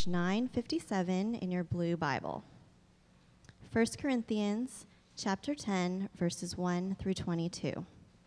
page 957 in your blue Bible. 1 Corinthians chapter 10, verses 1 through 22.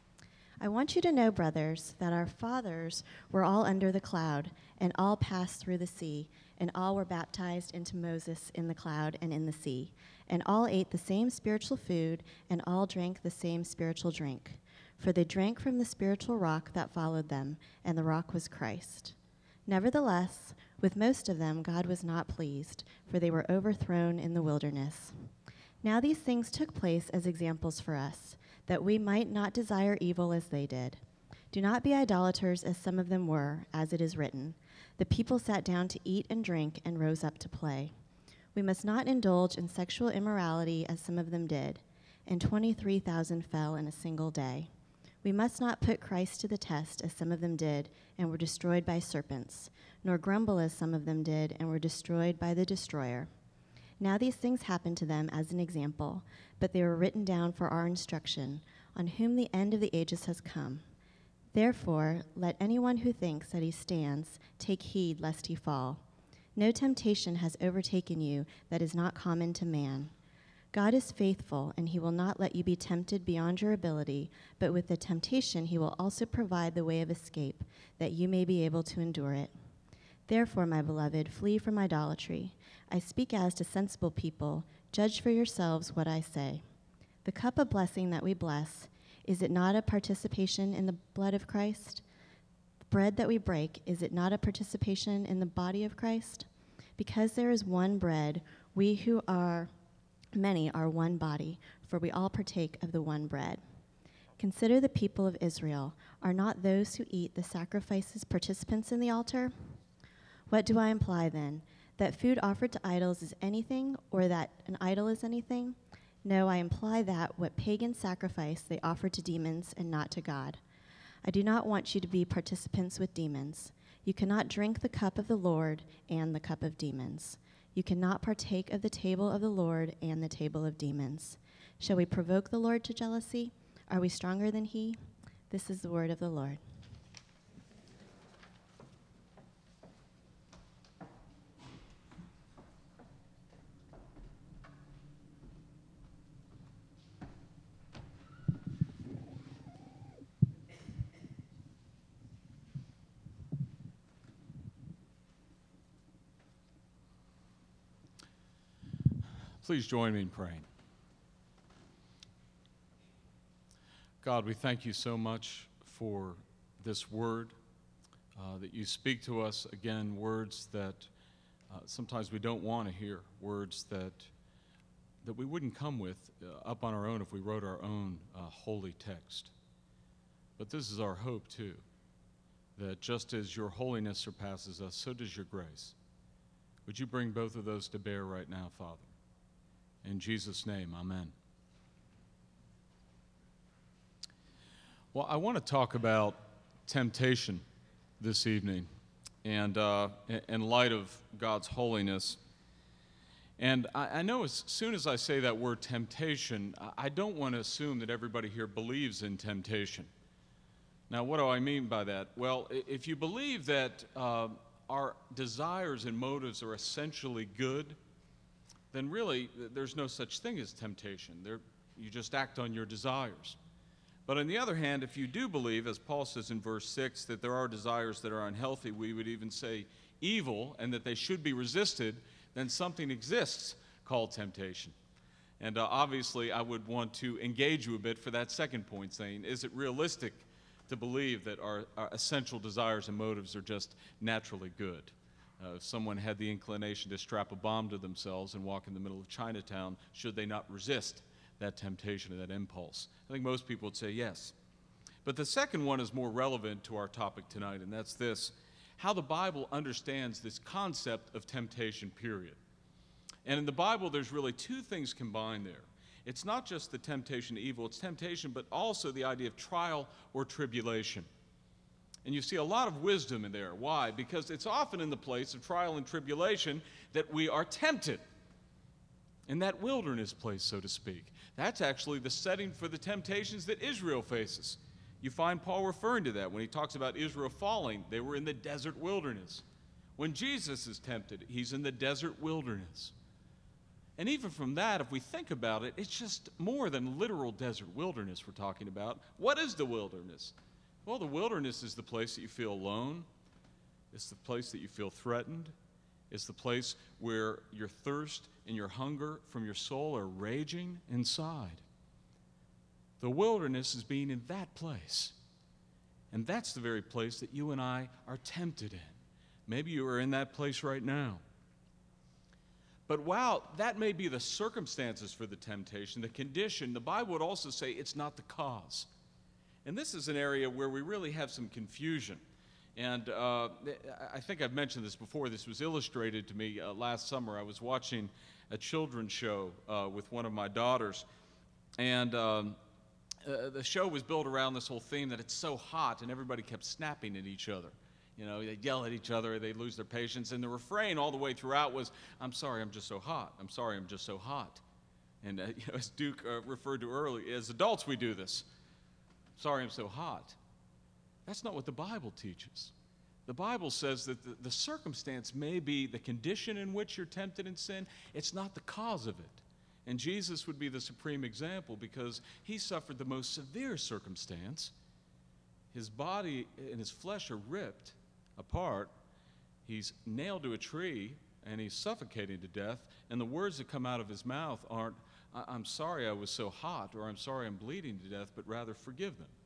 I want you to know, brothers, that our fathers were all under the cloud, and all passed through the sea, and all were baptized into Moses in the cloud and in the sea, and all ate the same spiritual food, and all drank the same spiritual drink. For they drank from the spiritual rock that followed them, and the rock was Christ. Nevertheless, with most of them God was not pleased, for they were overthrown in the wilderness. Now these things took place as examples for us, that we might not desire evil as they did. Do not be idolaters as some of them were, as it is written. The people sat down to eat and drink and rose up to play. We must not indulge in sexual immorality as some of them did, and 23,000 fell in a single day. We must not put Christ to the test as some of them did and were destroyed by serpents, nor grumble as some of them did and were destroyed by the destroyer. Now these things happened to them as an example, but they were written down for our instruction, on whom the end of the ages has come. Therefore, let anyone who thinks that he stands take heed lest he fall. No temptation has overtaken you that is not common to man. God is faithful, and he will not let you be tempted beyond your ability, but with the temptation he will also provide the way of escape, that you may be able to endure it. Therefore, my beloved, flee from idolatry. I speak as to sensible people. Judge for yourselves what I say. The cup of blessing that we bless, is it not a participation in the blood of Christ? The bread that we break, is it not a participation in the body of Christ? Because there is one bread, we who are many are one body, for we all partake of the one bread. Consider the people of Israel. Are not those who eat the sacrifices participants in the altar? What do I imply then? That food offered to idols is anything, or that an idol is anything? No, I imply that what pagans sacrifice they offer to demons and not to God. I do not want you to be participants with demons. You cannot drink the cup of the Lord and the cup of demons. You cannot partake of the table of the Lord and the table of demons. Shall we provoke the Lord to jealousy? Are we stronger than he? This is the word of the Lord. Please join me in praying. God, we thank you so much for this word, that you speak to us, again, words that sometimes we don't want to hear, words that we wouldn't come with up on our own if we wrote our own holy text. But this is our hope, too, that just as your holiness surpasses us, so does your grace. Would you bring both of those to bear right now, Father? In Jesus' name, amen. Well, I want to talk about temptation this evening, and in light of God's holiness. And I know as soon as I say that word temptation, I don't want to assume that everybody here believes in temptation. Now, what do I mean by that? Well, if you believe that our desires and motives are essentially good, then really there's no such thing as temptation. You just act on your desires. But on the other hand, if you do believe, as Paul says in verse 6, that there are desires that are unhealthy, we would even say evil, and that they should be resisted, then something exists called temptation. And obviously I would want to engage you a bit for that second point, saying, is it realistic to believe that our essential desires and motives are just naturally good? If someone had the inclination to strap a bomb to themselves and walk in the middle of Chinatown, should they not resist that temptation and that impulse? I think most people would say yes. But the second one is more relevant to our topic tonight, and that's this: how the Bible understands this concept of temptation, period. And in the Bible, there's really two things combined there. It's not just the temptation to evil, it's temptation, but also the idea of trial or tribulation. And you see a lot of wisdom in there. Why? Because it's often in the place of trial and tribulation that we are tempted. In that wilderness place, so to speak. That's actually the setting for the temptations that Israel faces. You find Paul referring to that when he talks about Israel falling. They were in the desert wilderness. When Jesus is tempted, he's in the desert wilderness. And even from that, if we think about it, it's just more than literal desert wilderness we're talking about. What is the wilderness? Well, the wilderness is the place that you feel alone. It's the place that you feel threatened. It's the place where your thirst and your hunger from your soul are raging inside. The wilderness is being in that place. And that's the very place that you and I are tempted in. Maybe you are in that place right now. But while that may be the circumstances for the temptation, the condition, the Bible would also say it's not the cause. And this is an area where we really have some confusion. And I think I've mentioned this before. This was illustrated to me last summer. I was watching a children's show with one of my daughters. And the show was built around this whole theme that it's so hot, and everybody kept snapping at each other. You know, they'd yell at each other, they'd lose their patience, and the refrain all the way throughout was, "I'm sorry, I'm just so hot. I'm sorry, I'm just so hot." And as Duke referred to earlier, as adults we do this. "Sorry, I'm so hot." That's not what the Bible teaches. The Bible says that the circumstance may be the condition in which you're tempted in sin. It's not the cause of it. And Jesus would be the supreme example because he suffered the most severe circumstance. His body and his flesh are ripped apart. He's nailed to a tree and he's suffocating to death. And the words that come out of his mouth aren't, "I'm sorry I was so hot," or "I'm sorry I'm bleeding to death," but rather, "Forgive them."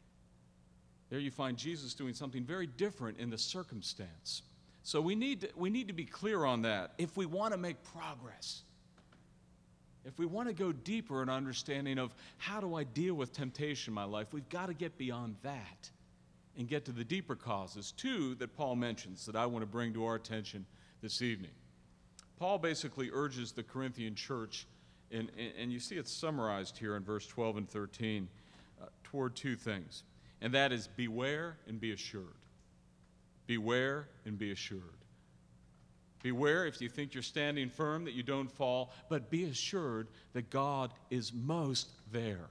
There you find Jesus doing something very different in the circumstance. So we need to be clear on that if we want to make progress. If we want to go deeper in understanding of how do I deal with temptation in my life, we've got to get beyond that and get to the deeper causes, too, that Paul mentions that I want to bring to our attention this evening. Paul basically urges the Corinthian church, and you see it summarized here in verse 12 and 13, toward two things. And that is beware and be assured. Beware and be assured. Beware if you think you're standing firm that you don't fall, but be assured that God is most there.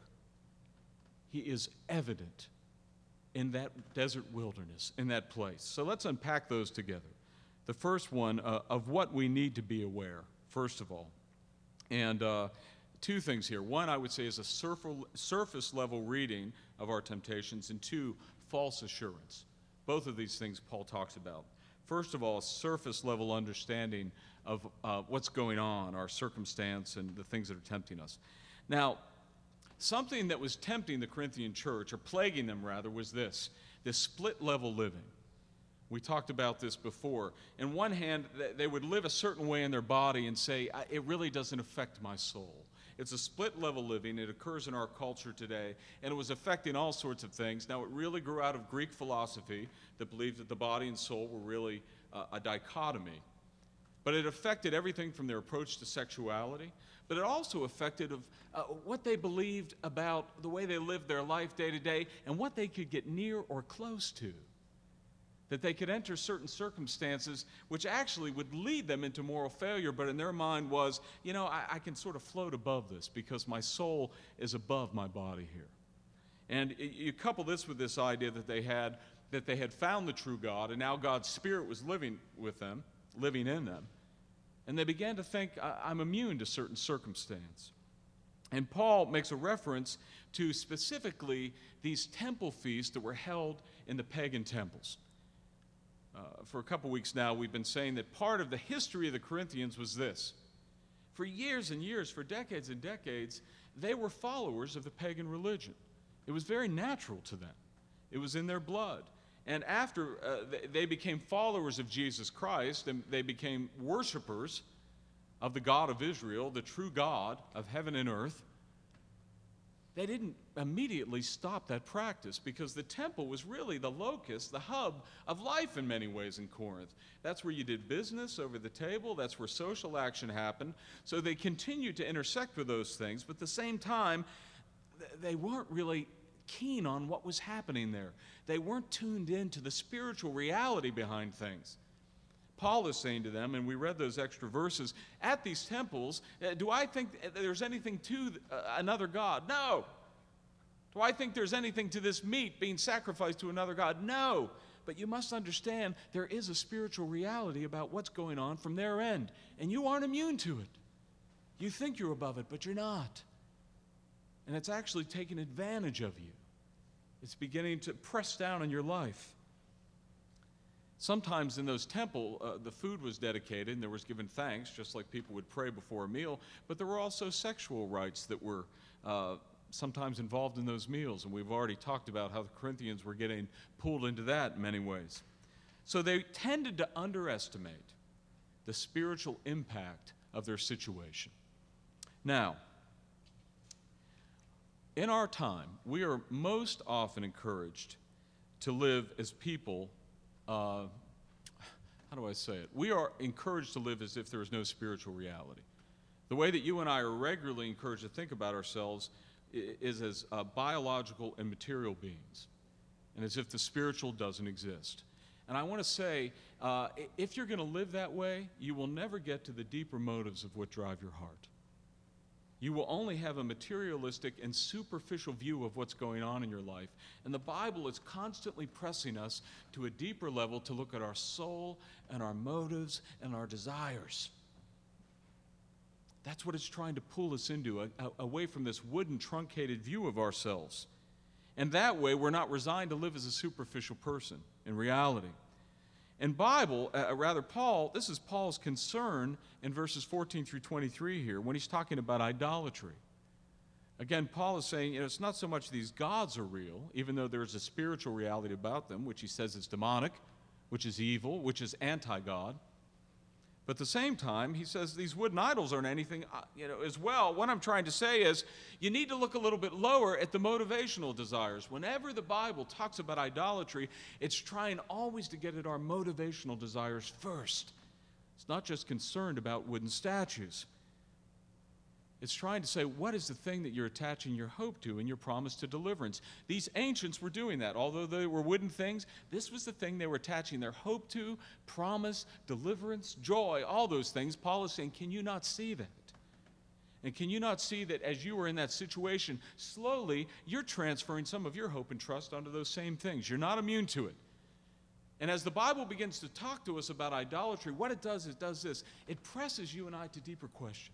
He is evident in that desert wilderness, in that place. So let's unpack those together. The first one of what we need to be aware, first of all. And two things here. One, I would say, is a surface level reading of our temptations, and two, false assurance. Both of these things Paul talks about. First of all, a surface level understanding of what's going on, our circumstance, and the things that are tempting us. Now, something that was tempting the Corinthian church, or plaguing them rather, was this split level living. We talked about this before. In one hand, they would live a certain way in their body and say, "It really doesn't affect my soul." It's a split level living. It occurs in our culture today, and it was affecting all sorts of things. Now, it really grew out of Greek philosophy that believed that the body and soul were really a dichotomy. But it affected everything from their approach to sexuality, but it also affected what they believed about the way they lived their life day to day and what they could get near or close to. That they could enter certain circumstances which actually would lead them into moral failure, but in their mind was, I can sort of float above this because my soul is above my body here. And you couple this with this idea that they had found the true God, and now God's Spirit was living in them. And they began to think, I'm immune to certain circumstance. And Paul makes a reference to specifically these temple feasts that were held in the pagan temples. For a couple weeks now, we've been saying that part of the history of the Corinthians was this. For years and years, for decades and decades, they were followers of the pagan religion. It was very natural to them. It was in their blood. And after they became followers of Jesus Christ, and they became worshipers of the God of Israel, the true God of heaven and earth, they didn't immediately stop that practice because the temple was really the locus, the hub of life in many ways in Corinth. That's where you did business over the table. That's where social action happened. So they continued to intersect with those things, but at the same time, they weren't really keen on what was happening there. They weren't tuned in to the spiritual reality behind things. Paul is saying to them, and we read those extra verses, at these temples, do I think there's anything to another God? No. Do I think there's anything to this meat being sacrificed to another God? No. but you must understand there is a spiritual reality about what's going on from their end, and you aren't immune to it. You think you're above it, but you're not. And it's actually taking advantage of you. It's beginning to press down on your life. Sometimes in those temples, the food was dedicated and there was given thanks, just like people would pray before a meal, but there were also sexual rites that were sometimes involved in those meals, and we've already talked about how the Corinthians were getting pulled into that in many ways. So they tended to underestimate the spiritual impact of their situation. Now, in our time, we are most often encouraged to live as people, how do I say it? We are encouraged to live as if there is no spiritual reality. The way that you and I are regularly encouraged to think about ourselves is as biological and material beings, and as if the spiritual doesn't exist. And I want to say, if you're going to live that way, you will never get to the deeper motives of what drive your heart. You will only have a materialistic and superficial view of what's going on in your life. And the Bible is constantly pressing us to a deeper level to look at our soul and our motives and our desires. That's what it's trying to pull us into, away from this wooden, truncated view of ourselves. And that way, we're not resigned to live as a superficial person in reality. And Paul, this is Paul's concern in verses 14 through 23 here, when he's talking about idolatry. Again, Paul is saying, it's not so much these gods are real, even though there's a spiritual reality about them, which he says is demonic, which is evil, which is anti-God. But at the same time, he says these wooden idols aren't anything, as well. What I'm trying to say is you need to look a little bit lower at the motivational desires. Whenever the Bible talks about idolatry, it's trying always to get at our motivational desires first. It's not just concerned about wooden statues. It's trying to say, what is the thing that you're attaching your hope to and your promise to deliverance? These ancients were doing that. Although they were wooden things, this was the thing they were attaching their hope to, promise, deliverance, joy, all those things. Paul is saying, can you not see that? And can you not see that as you were in that situation, slowly you're transferring some of your hope and trust onto those same things? You're not immune to it. And as the Bible begins to talk to us about idolatry, what it does this. It presses you and I to deeper questions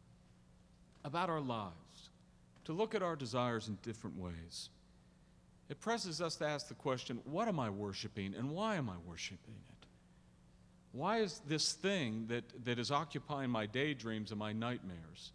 about our lives, to look at our desires in different ways. It presses us to ask the question, what am I worshiping and why am I worshiping it? Why is this thing that is occupying my daydreams and my nightmares?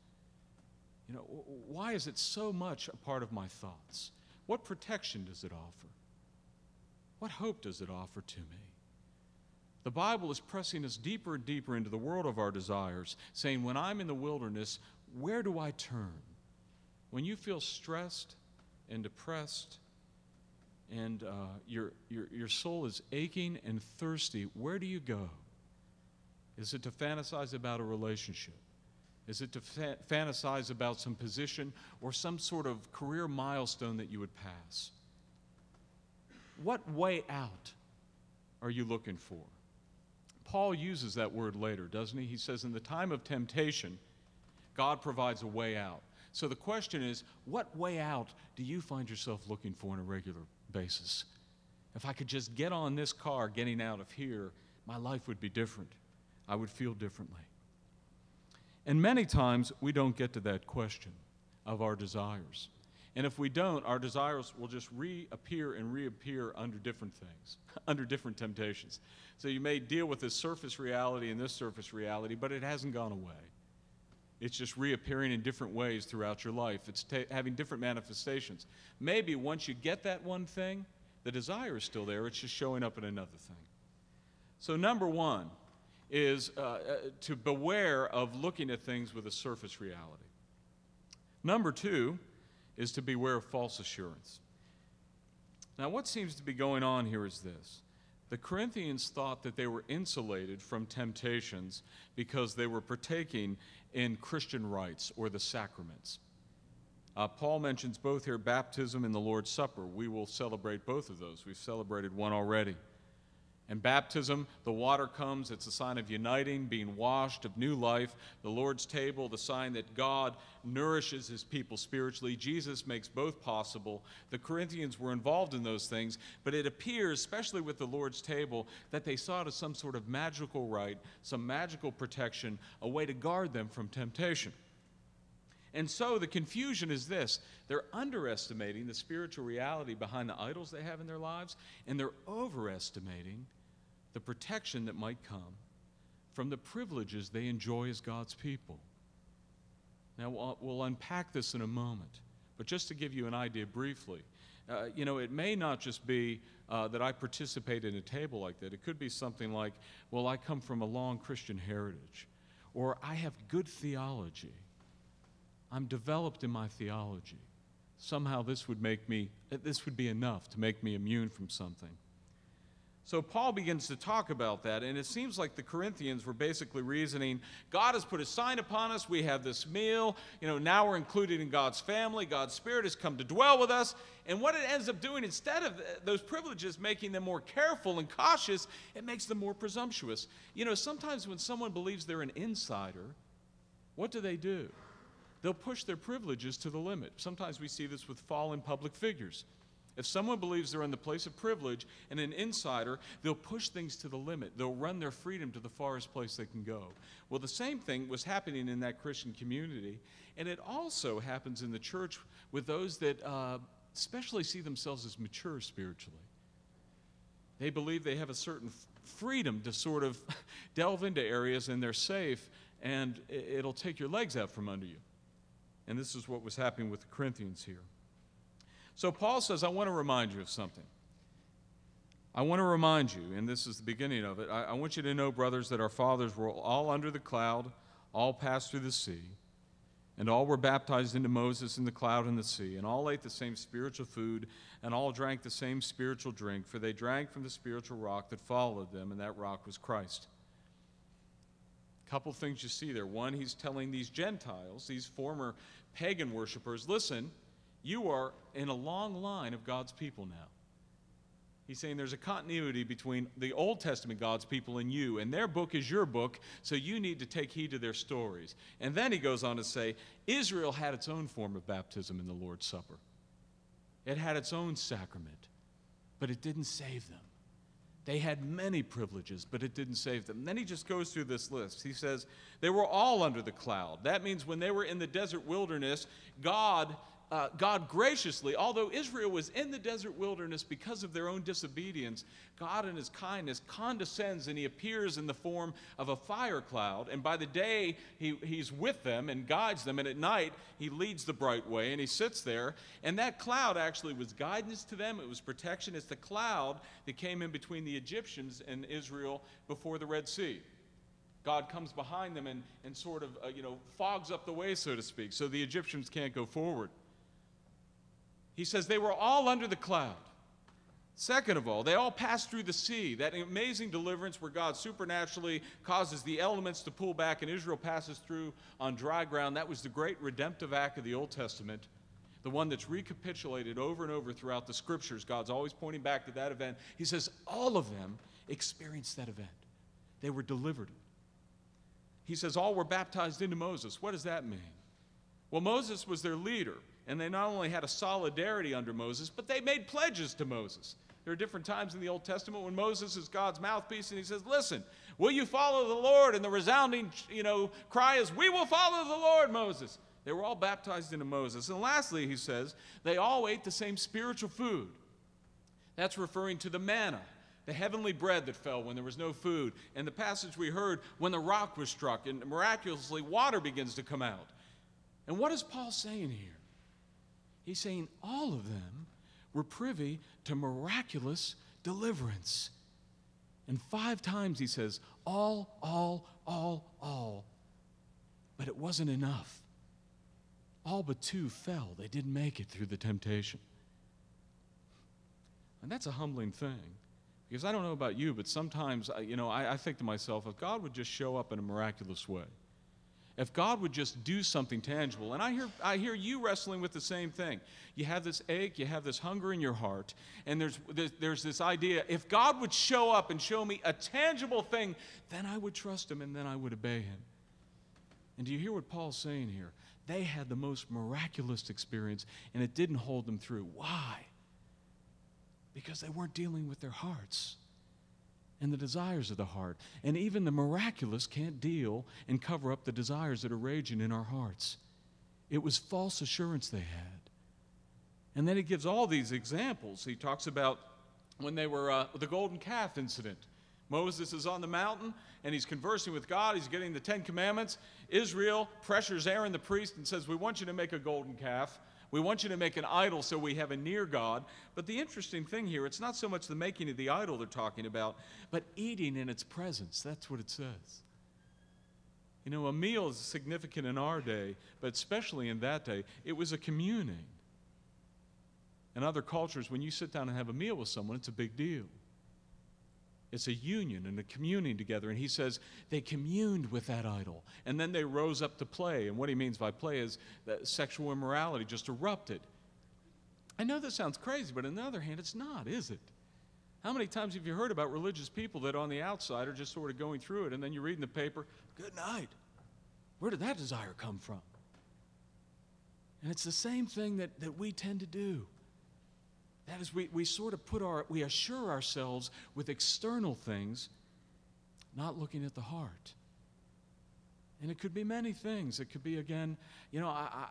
Why is it so much a part of my thoughts? What protection does it offer? What hope does it offer to me? The Bible is pressing us deeper and deeper into the world of our desires, saying, when I'm in the wilderness, where do I turn? When you feel stressed and depressed and your soul is aching and thirsty, where do you go? Is it to fantasize about a relationship? Is it to fantasize about some position or some sort of career milestone that you would pass? What way out are you looking for? Paul uses that word later, doesn't he? He says, in the time of temptation, God provides a way out. So the question is, what way out do you find yourself looking for on a regular basis? If I could just get on this car getting out of here, my life would be different. I would feel differently. And many times we don't get to that question of our desires. And if we don't, our desires will just reappear and reappear under different things, under different temptations. So you may deal with this surface reality and this surface reality, but it hasn't gone away. It's just reappearing in different ways throughout your life. It's having different manifestations. Maybe once you get that one thing, the desire is still there. It's just showing up in another thing. So number one is to beware of looking at things with a surface reality. Number two is to beware of false assurance. Now, what seems to be going on here is this. The Corinthians thought that they were insulated from temptations because they were partaking in Christian rites or the sacraments. Paul mentions both here, baptism and the Lord's Supper. We will celebrate both of those. We've celebrated one already. And baptism, the water comes, it's a sign of uniting, being washed, of new life. The Lord's table, the sign that God nourishes his people spiritually. Jesus makes both possible. The Corinthians were involved in those things, but it appears, especially with the Lord's table, that they saw it as some sort of magical rite, some magical protection, a way to guard them from temptation. And so the confusion is this: they're underestimating the spiritual reality behind the idols they have in their lives, and they're overestimating the protection that might come from the privileges they enjoy as God's people. Now, we'll unpack this in a moment, but just to give you an idea briefly, it may not just be that I participate in a table like that. It could be something like, well, I come from a long Christian heritage, or I have good theology. I'm developed in my theology. Somehow this would be enough to make me immune from something. So Paul begins to talk about that, and it seems like the Corinthians were basically reasoning, God has put a sign upon us, we have this meal, now we're included in God's family, God's Spirit has come to dwell with us, and what it ends up doing, instead of those privileges making them more careful and cautious, it makes them more presumptuous. Sometimes when someone believes they're an insider, what do? They'll push their privileges to the limit. Sometimes we see this with fallen public figures. If someone believes they're in the place of privilege and an insider, they'll push things to the limit. They'll run their freedom to the farthest place they can go. Well, the same thing was happening in that Christian community, and it also happens in the church with those that especially see themselves as mature spiritually. They believe they have a certain freedom to sort of delve into areas, and they're safe, and it'll take your legs out from under you. And this is what was happening with the Corinthians here. So Paul says, I want to remind you of something. I want to remind you, and this is the beginning of it, I want you to know, brothers, that our fathers were all under the cloud, all passed through the sea, and all were baptized into Moses in the cloud and the sea, and all ate the same spiritual food, and all drank the same spiritual drink, for they drank from the spiritual rock that followed them, and that rock was Christ. A couple things you see there. One, he's telling these Gentiles, these former pagan worshipers, listen, you are in a long line of God's people now. He's saying there's a continuity between the Old Testament God's people and you, and their book is your book, so you need to take heed to their stories. And then he goes on to say, Israel had its own form of baptism in the Lord's Supper. It had its own sacrament, but it didn't save them. They had many privileges, but it didn't save them. And then he just goes through this list. He says, they were all under the cloud. That means when they were in the desert wilderness, God graciously, although Israel was in the desert wilderness because of their own disobedience, God in his kindness condescends, and he appears in the form of a fire cloud. And by the day, he's with them and guides them, and at night, he leads the bright way, and he sits there. And that cloud actually was guidance to them. It was protection. It's the cloud that came in between the Egyptians and Israel before the Red Sea. God comes behind them and sort of, fogs up the way, so to speak, so the Egyptians can't go forward. He says they were all under the cloud. Second of all, they all passed through the sea, that amazing deliverance where God supernaturally causes the elements to pull back and Israel passes through on dry ground. That was the great redemptive act of the Old Testament, the one that's recapitulated over and over throughout the Scriptures. God's always pointing back to that event. He says all of them experienced that event. They were delivered. He says all were baptized into Moses. What does that mean? Well, Moses was their leader. And they not only had a solidarity under Moses, but they made pledges to Moses. There are different times in the Old Testament when Moses is God's mouthpiece, and he says, listen, will you follow the Lord? And the resounding, cry is, we will follow the Lord, Moses. They were all baptized into Moses. And lastly, he says, they all ate the same spiritual food. That's referring to the manna, the heavenly bread that fell when there was no food. And the passage we heard, when the rock was struck, and miraculously water begins to come out. And what is Paul saying here? He's saying all of them were privy to miraculous deliverance. And 5 times he says, all. But it wasn't enough. All but 2 fell. They didn't make it through the temptation. And that's a humbling thing. Because I don't know about you, but sometimes, I think to myself, if God would just show up in a miraculous way, If God would just do something tangible. And I hear you wrestling with the same thing. You have this ache, you have this hunger in your heart, and there's this idea, if God would show up and show me a tangible thing, then I would trust him and then I would obey him. And do you hear what Paul's saying here? They had the most miraculous experience, and it didn't hold them through. Why? Because they weren't dealing with their hearts and the desires of the heart. And even the miraculous can't deal and cover up the desires that are raging in our hearts. It was false assurance they had. And then he gives all these examples. He talks about when they were the golden calf incident. Moses is on the mountain, and he's conversing with God. He's getting the 10 Commandments. Israel pressures Aaron the priest and says, we want you to make a golden calf. We want you to make an idol so we have a near God. But the interesting thing here, it's not so much the making of the idol they're talking about, but eating in its presence. That's what it says. You know, a meal is significant in our day, but especially in that day, it was a communing. In other cultures, when you sit down and have a meal with someone, it's a big deal. It's a union and a communing together. And he says they communed with that idol. And then they rose up to play. And what he means by play is that sexual immorality just erupted. I know this sounds crazy, but on the other hand, it's not, is it? How many times have you heard about religious people that on the outside are just sort of going through it, and then you read in the paper, good night. Where did that desire come from? And it's the same thing that we tend to do. That is, we sort of we assure ourselves with external things, not looking at the heart. And it could be many things. It could be, again, you know,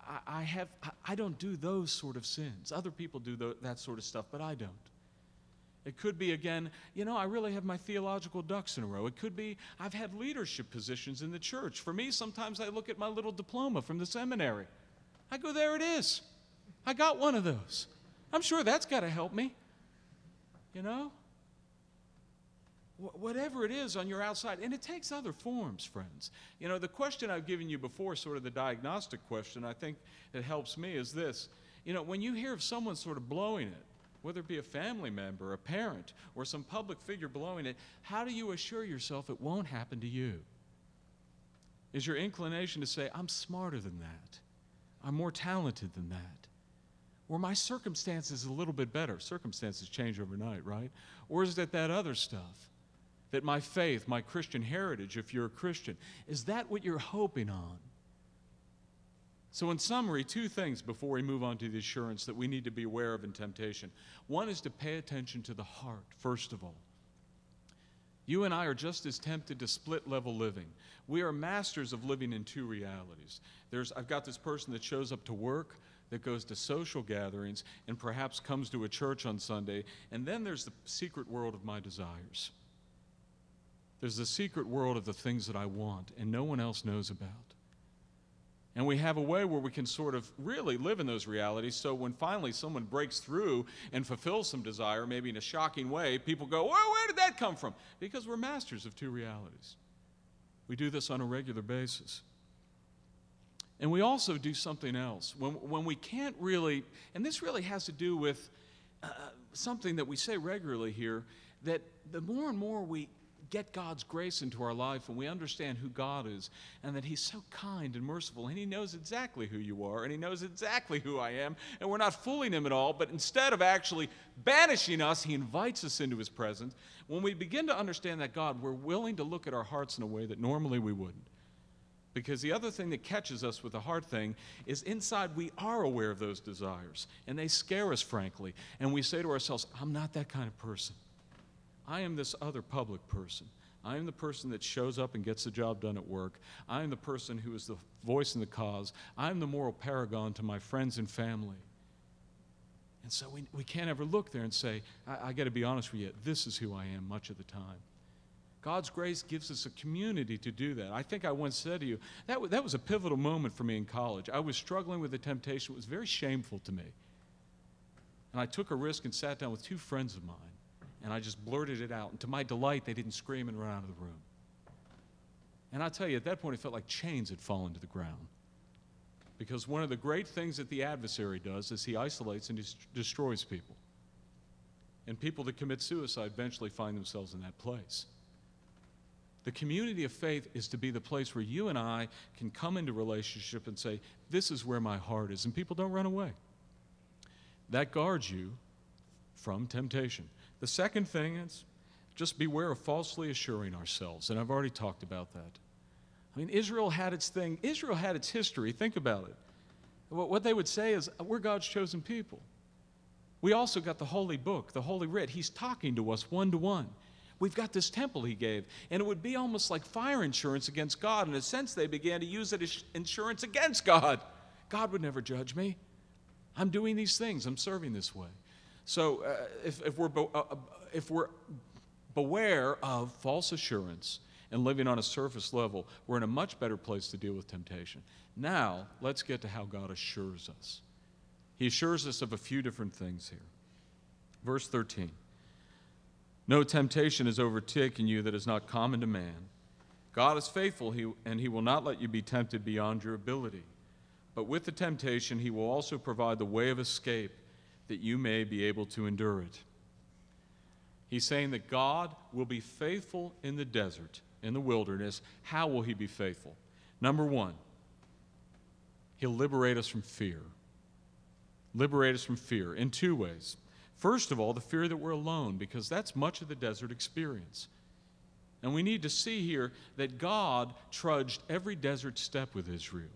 I don't do those sort of sins. Other people do that sort of stuff, but I don't. It could be, again, you know, I really have my theological ducks in a row. It could be I've had leadership positions in the church. For me, sometimes I look at my little diploma from the seminary. I go, there it is. I got one of those. I'm sure that's got to help me, you know? Whatever it is on your outside, and it takes other forms, friends. You know, the question I've given you before, sort of the diagnostic question, I think that helps me is this. You know, when you hear of someone sort of blowing it, whether it be a family member, a parent, or some public figure blowing it, how do you assure yourself it won't happen to you? Is your inclination to say, I'm smarter than that, I'm more talented than that? Or my circumstances a little bit better. Circumstances change overnight, right? Or is it that other stuff? That my faith, my Christian heritage, if you're a Christian, is that what you're hoping on? So in summary, two things before we move on to the assurance that we need to be aware of in temptation. One is to pay attention to the heart, first of all. You and I are just as tempted to split-level living. We are masters of living in two realities. I've got this person that shows up to work, that goes to social gatherings, and perhaps comes to a church on Sunday, and then there's the secret world of my desires. There's the secret world of the things that I want and no one else knows about. And we have a way where we can sort of really live in those realities, so when finally someone breaks through and fulfills some desire, maybe in a shocking way, people go, well, where did that come from? Because we're masters of two realities. We do this on a regular basis. And we also do something else. When we can't really, and this really has to do with something that we say regularly here, that the more and more we get God's grace into our life and we understand who God is and that He's so kind and merciful and He knows exactly who you are and He knows exactly who I am, and we're not fooling Him at all, but instead of actually banishing us, He invites us into His presence. When we begin to understand that God, we're willing to look at our hearts in a way that normally we wouldn't. Because the other thing that catches us with the heart thing is inside we are aware of those desires, and they scare us, frankly. And we say to ourselves, I'm not that kind of person. I am this other public person. I am the person that shows up and gets the job done at work. I am the person who is the voice in the cause. I am the moral paragon to my friends and family. And so we can't ever look there and say, I got to be honest with you, this is who I am much of the time. God's grace gives us a community to do that. I think I once said to you, that was a pivotal moment for me in college. I was struggling with a temptation that was very shameful to me. And I took a risk and sat down with two friends of mine, and I just blurted it out. And to my delight, they didn't scream and run out of the room. And I tell you, at that point, it felt like chains had fallen to the ground. Because one of the great things that the adversary does is he isolates and destroys people. And people that commit suicide eventually find themselves in that place. The community of faith is to be the place where you and I can come into relationship and say, this is where my heart is, and people don't run away. That guards you from temptation. The second thing is just beware of falsely assuring ourselves, and I've already talked about that. I mean, Israel had its thing. Israel had its history. Think about it. What they would say is, we're God's chosen people. We also got the Holy Book, the Holy Writ. He's talking to us one-to-one. We've got this temple he gave, and it would be almost like fire insurance against God. In a sense, they began to use it as insurance against God. God would never judge me. I'm doing these things. I'm serving this way. So if we're beware of false assurance and living on a surface level, we're in a much better place to deal with temptation. Now, let's get to how God assures us. He assures us of a few different things here. Verse 13. No temptation has overtaken you that is not common to man. God is faithful, and he will not let you be tempted beyond your ability. But with the temptation, he will also provide the way of escape that you may be able to endure it. He's saying that God will be faithful in the desert, in the wilderness. How will he be faithful? Number one, he'll liberate us from fear. Liberate us from fear in two ways. First of all, the fear that we're alone, because that's much of the desert experience. And we need to see here that God trudged every desert step with Israel.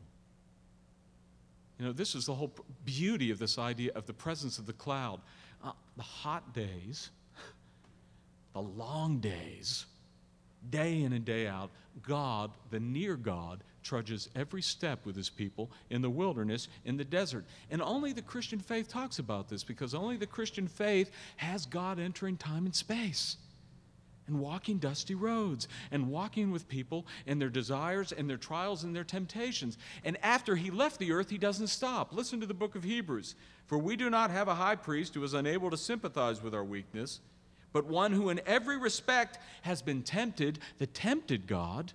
You know, this is the whole beauty of this idea of the presence of the cloud. The hot days, the long days, day in and day out, God, the near God, trudges every step with his people in the wilderness, in the desert. And only the Christian faith talks about this, because only the Christian faith has God entering time and space and walking dusty roads and walking with people and their desires and their trials and their temptations. And after he left the earth, he doesn't stop. Listen to the book of Hebrews. For we do not have a high priest who is unable to sympathize with our weakness, but one who in every respect has been tempted, the tempted God,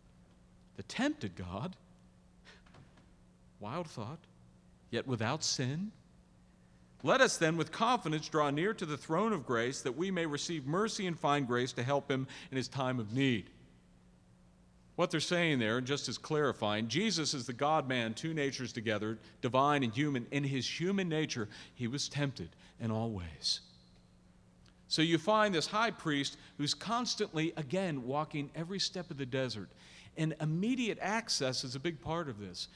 wild thought, yet without sin. Let us then with confidence draw near to the throne of grace, that we may receive mercy and find grace to help him in his time of need. What they're saying there, just as clarifying, Jesus is the God-man, two natures together, divine and human. In his human nature, he was tempted in all ways. So you find this high priest who's constantly, again, walking every step of the desert. And immediate access is a big part of this.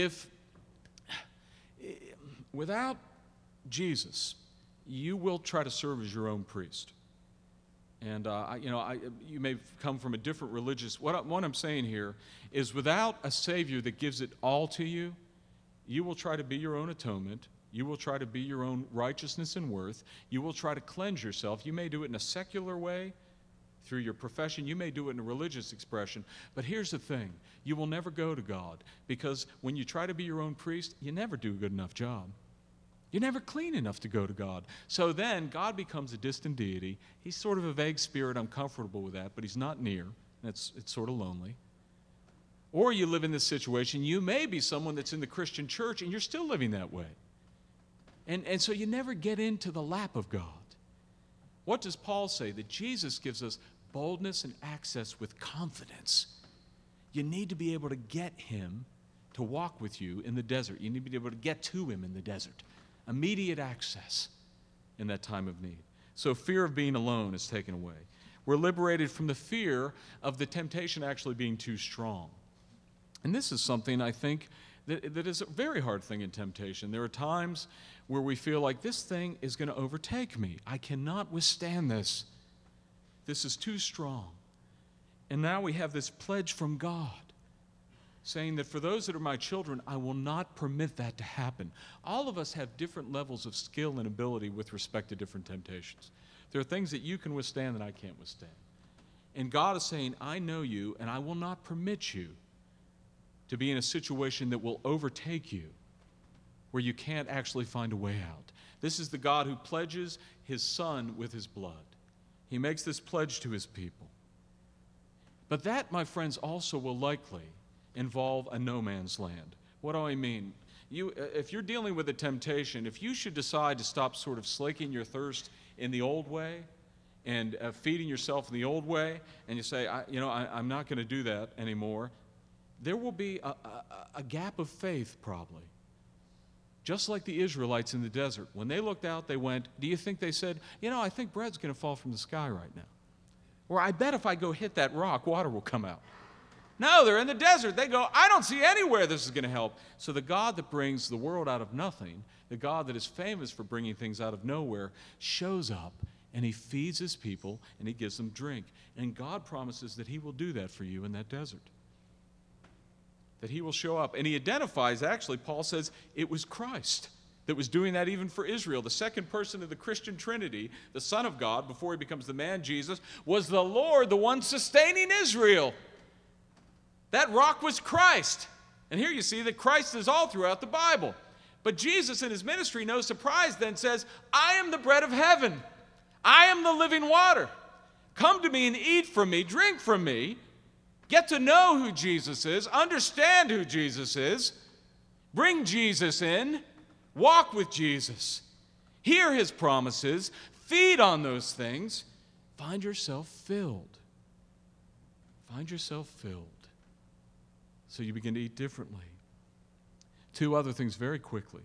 Without Jesus, you will try to serve as your own priest. And, you may come from a different religious... What I'm saying here is, without a Savior that gives it all to you, you will try to be your own atonement. You will try to be your own righteousness and worth. You will try to cleanse yourself. You may do it in a secular way, through your profession. You may do it in a religious expression. But here's the thing. You will never go to God, because when you try to be your own priest, you never do a good enough job. You're never clean enough to go to God. So then God becomes a distant deity. He's sort of a vague spirit. I'm comfortable with that, but he's not near. It's sort of lonely. Or you live in this situation. You may be someone that's in the Christian church, and you're still living that way. And so you never get into the lap of God. What does Paul say? That Jesus gives us boldness and access with confidence. You need to be able to get him to walk with you in the desert. You need to be able to get to him in the desert. Immediate access in that time of need. So fear of being alone is taken away. We're liberated from the fear of the temptation actually being too strong. And this is something I think that is a very hard thing in temptation. There are times where we feel like this thing is going to overtake me. I cannot withstand this. This is too strong. And now we have this pledge from God saying that for those that are my children, I will not permit that to happen. All of us have different levels of skill and ability with respect to different temptations. There are things that you can withstand that I can't withstand. And God is saying, I know you, and I will not permit you to be in a situation that will overtake you where you can't actually find a way out. This is the God who pledges his Son with his blood. He makes this pledge to his people. But that, my friends, also will likely involve a no man's land. What do I mean? If you're dealing with a temptation, if you should decide to stop sort of slaking your thirst in the old way and feeding yourself in the old way, and you say, I'm not going to do that anymore, there will be a gap of faith probably. Just like the Israelites in the desert. When they looked out, they went, do you think they said, I think bread's going to fall from the sky right now? Or I bet if I go hit that rock, water will come out. No, they're in the desert. They go, I don't see anywhere this is going to help. So the God that brings the world out of nothing, the God that is famous for bringing things out of nowhere, shows up and he feeds his people and he gives them drink. And God promises that he will do that for you in that desert. That he will show up. And he identifies, actually, Paul says, it was Christ that was doing that even for Israel. The second person of the Christian Trinity, the Son of God, before he becomes the man Jesus, was the Lord, the one sustaining Israel. That rock was Christ. And here you see that Christ is all throughout the Bible. But Jesus in his ministry, no surprise, then says, I am the bread of heaven. I am the living water. Come to me and eat from me, drink from me. Get to know who Jesus is. Understand who Jesus is. Bring Jesus in. Walk with Jesus. Hear his promises. Feed on those things. Find yourself filled. Find yourself filled. So you begin to eat differently. Two other things very quickly.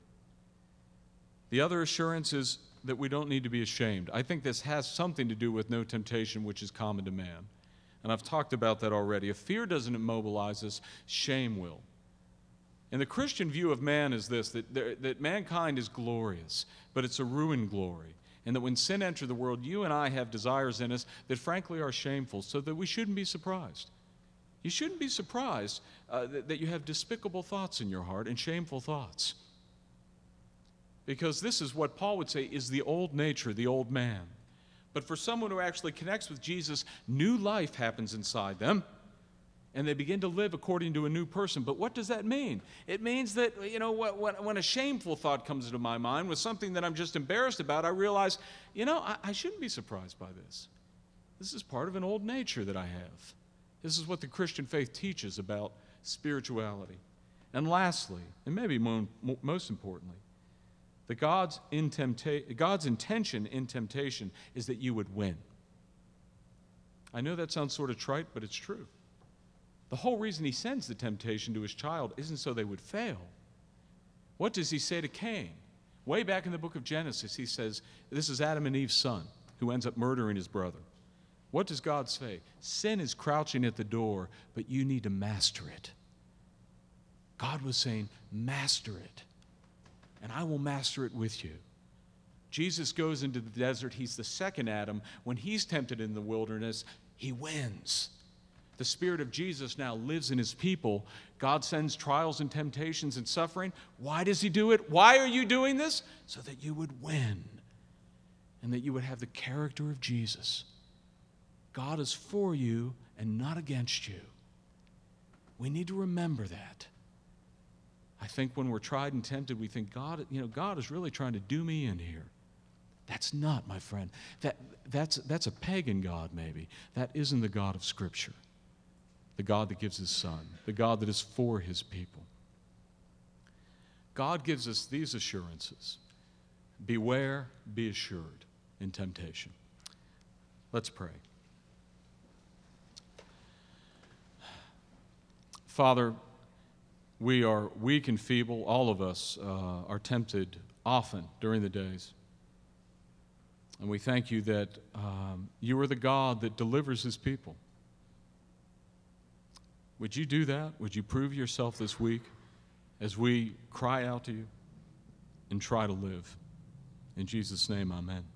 The other assurance is that we don't need to be ashamed. I think this has something to do with no temptation, which is common to man. And I've talked about that already. If fear doesn't immobilize us, shame will. And the Christian view of man is this, that mankind is glorious, but it's a ruined glory. And that when sin entered the world, you and I have desires in us that frankly are shameful, so that we shouldn't be surprised. You shouldn't be surprised that you have despicable thoughts in your heart and shameful thoughts. Because this is what Paul would say is the old nature, the old man. But for someone who actually connects with Jesus, new life happens inside them, and they begin to live according to a new person. But what does that mean? It means that, when a shameful thought comes into my mind, with something that I'm just embarrassed about, I realize, I shouldn't be surprised by this. This is part of an old nature that I have. This is what the Christian faith teaches about spirituality. And lastly, and maybe most importantly, that God's intention in temptation is that you would win. I know that sounds sort of trite, but it's true. The whole reason he sends the temptation to his child isn't so they would fail. What does he say to Cain? Way back in the book of Genesis, he says, this is Adam and Eve's son who ends up murdering his brother. What does God say? Sin is crouching at the door, but you need to master it. God was saying, master it, and I will master it with you. Jesus goes into the desert. He's the second Adam. When he's tempted in the wilderness, he wins. The Spirit of Jesus now lives in his people. God sends trials and temptations and suffering. Why does he do it? Why are you doing this? So that you would win and that you would have the character of Jesus. God is for you and not against you. We need to remember that. I think when we're tried and tempted, we think, God is really trying to do me in here. That's not, my friend. That's a pagan God, maybe. That isn't the God of Scripture. The God that gives his Son. The God that is for his people. God gives us these assurances. Beware, be assured in temptation. Let's pray. Father, we are weak and feeble. All of us are tempted often during the days. And we thank you that you are the God that delivers his people. Would you do that? Would you prove yourself this week as we cry out to you and try to live? In Jesus' name, amen.